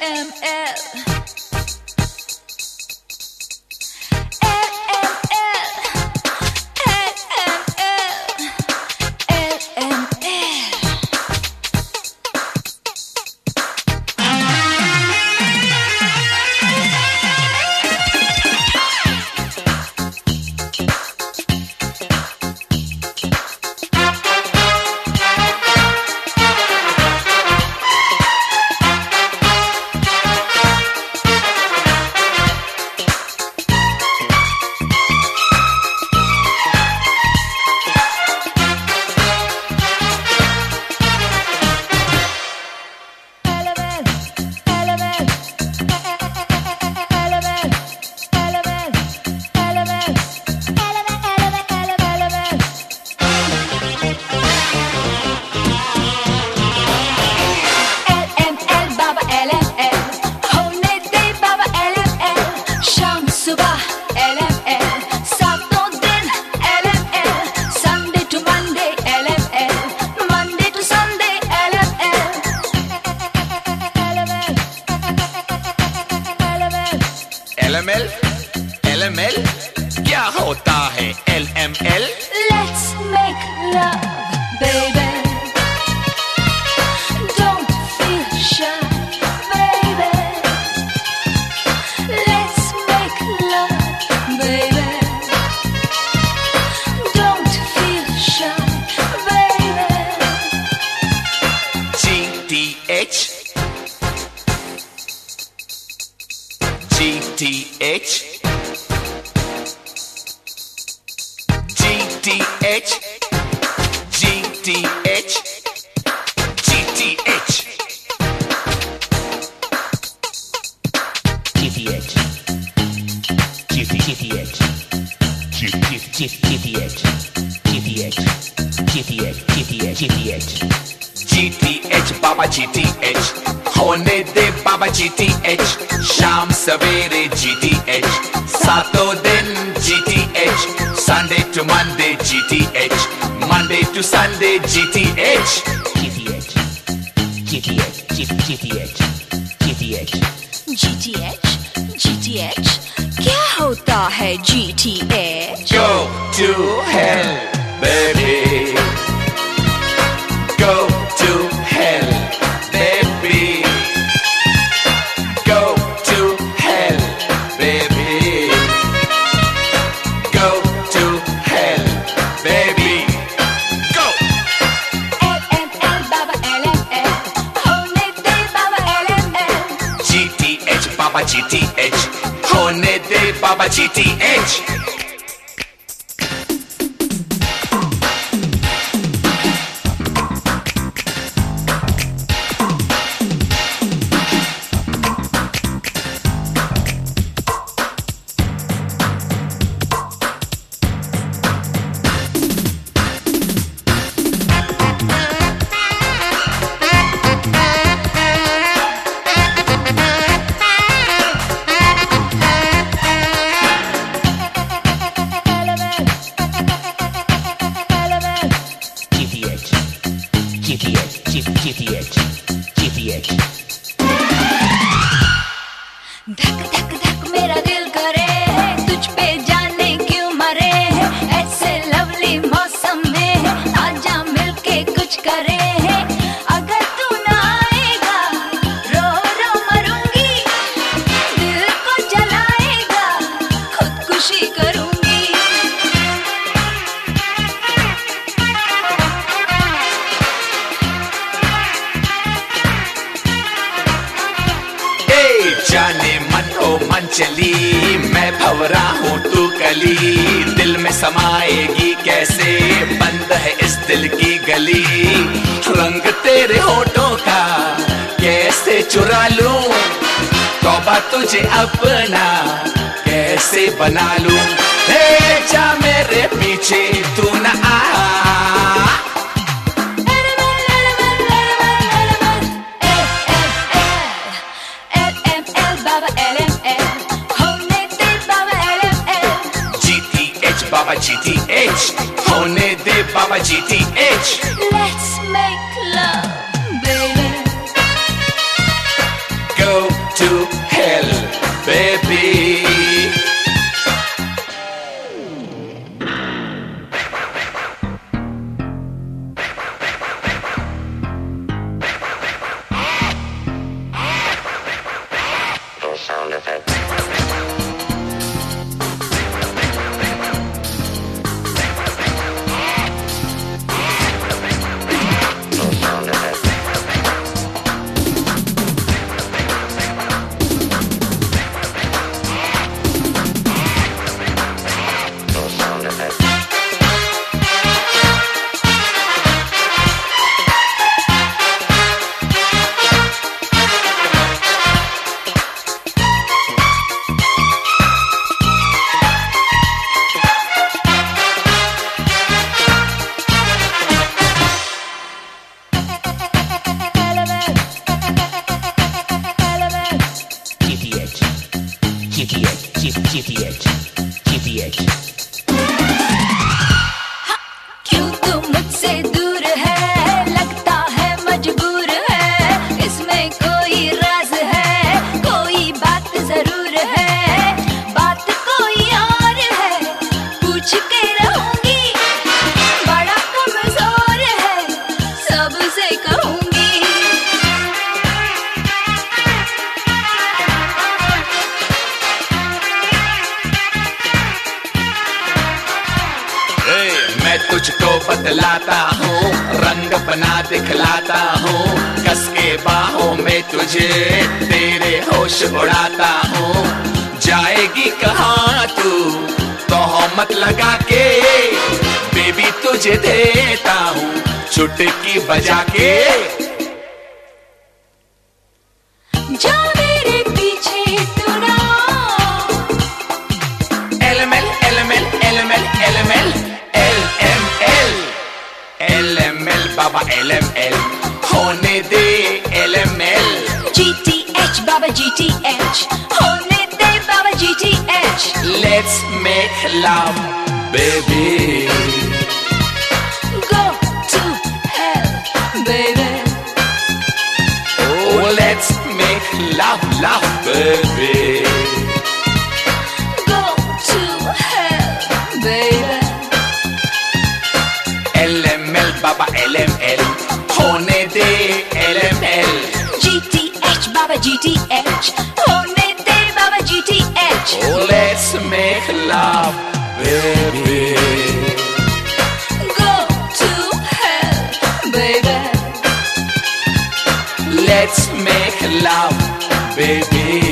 LML, LML, क्या होता है LML? Let's make love, baby. Don't feel shy, baby. Let's make love, baby. Don't feel shy, baby. GTH, GTH, GTH, GTH, GTH, GTH, GTH, GTH, Baba GTH, होने दे बाबा GTH, शाम सवेरे GTH, सातों दिन GTH, Sunday to Monday GTH, Monday to Sunday GTH, GTH, GTH, क्या होता है GTH? Go to hell, baby. Go to hell, baby. Go to hell, baby. Go to hell, baby. Go. LML, Baba LML, होने दे Baba LML. GTH, Baba GTH, होने दे Baba GTH. धक धक धक मेरा दिल करे, तुझ पे जाने क्यों मरे, ऐसे लवली मौसम में आजा मिलके कुछ करे। अगर तू ना आएगा रो रो मरूंगी, दिल को जलाएगा खुदकुशी करूंगी। जाने मन ओ मन चली, मैं भंवरा हूँ तू कली, दिल में समाएगी कैसे, बंद है इस दिल की गली। रंग तेरे होठों का कैसे चुरा लूं, तौबा तुझे अपना कैसे बना लूं। हे जा मेरे पीछे तू न आ, Baba GTH, होने दे Baba GTH. Let's make love, baby. Go to hell, baby. Sound effects. GTH क्यों तू मुझसे दूर है, लगता है मजबूर है, इसमें कोई राज है, कोई बात जरूर है, बात कोई और है, पूछ के रहूंगी, बड़ा कमजोर है, सबसे कहूंगी। मैं तुझको बतलाता हूँ, रंग बना दिखलाता हूँ, कस के बाहों में तुझे तेरे होश उड़ाता हूँ। जाएगी कहाँ तू तोहमत लगा के, बेबी तुझे देता हूँ चुटकी बजा के। जा मेरे पीछे तू ना, LML LML LML LML LML बाबा LML होने दे LML। GTH बाबा GTH होने दे बाबा GTH। Let's make love, baby. Go to hell, baby. Oh, let's make love, love, baby. Go to hell, baby. LML Baba LML होने दे LML। GTH बाबा GTH होने दे बाबा GTH। Oh, let's make love, baby. Go to hell, baby. Let's make love, baby.